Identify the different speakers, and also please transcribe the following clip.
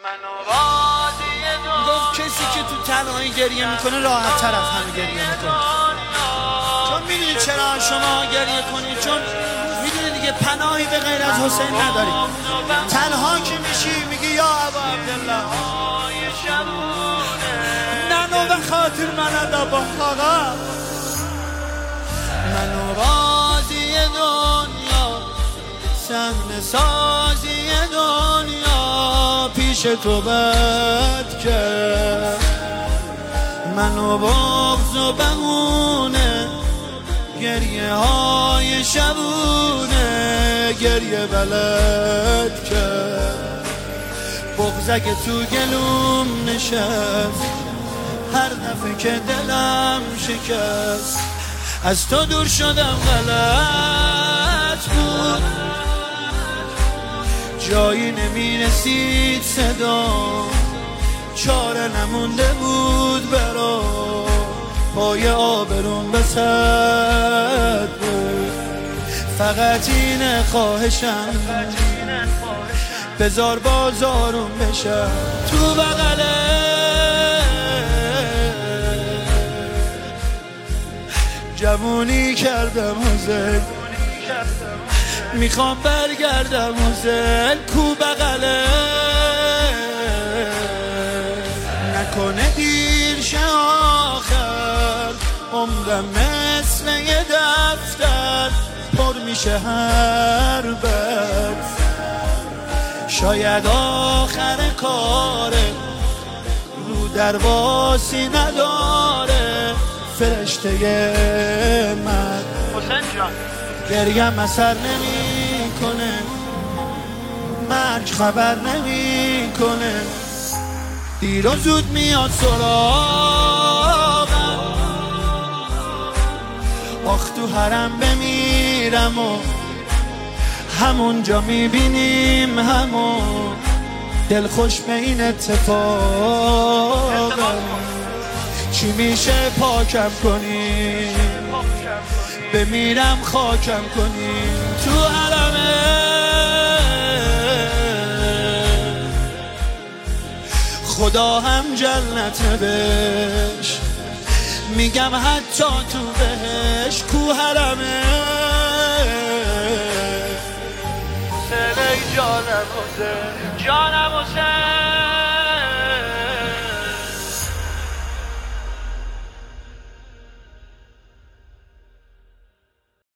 Speaker 1: گفت کسی که تو تنهایی گریه میکنه راحت تر از همه گریه میکنه. چون میدونید چرا شما گریه کنید؟ چون میدونید دیگه پناهی به غیر از حسین ندارید. تنها که میشی میگی یا ابا عبدالله ننو به خاطر من با آقا منو راضی دنیا صحنه سازی دنیا پیش تو بد کرد. منو بغض و بهونه گریه های شبونه گریه بلد کرد. بغض اگه تو گلوم نشست هر دفعه که دلم شکست از تو دور شدم غلط بود جایی نمیرسید صدا چاره نمونده بود برا پای آبرون به سد بود. فقط اینه خواهشم بذار بازارون بشم تو بغله جوونی کردم حسین میخوام برگردم حسین کو بغله نکنه دیر شه آخر عمرم مثل یه دفتر پر میشه هر بر شاید آخر کاره رو درواسی نداره فرشته من
Speaker 2: حسین جان
Speaker 1: گریم اثر نمی کنه مرگ خبر نمی کنه دیر و زود میاد سراغم آخ تو حرم بمیرم و همونجا میبینیم همون دل خوش به این اتفاقم چی میشه پاکم کنی بمیرم خاکم کنی تو حرمه خدا هم جنت بهش میگم حتی تو بهش کو حرمه
Speaker 2: جانم حسین جانم حسین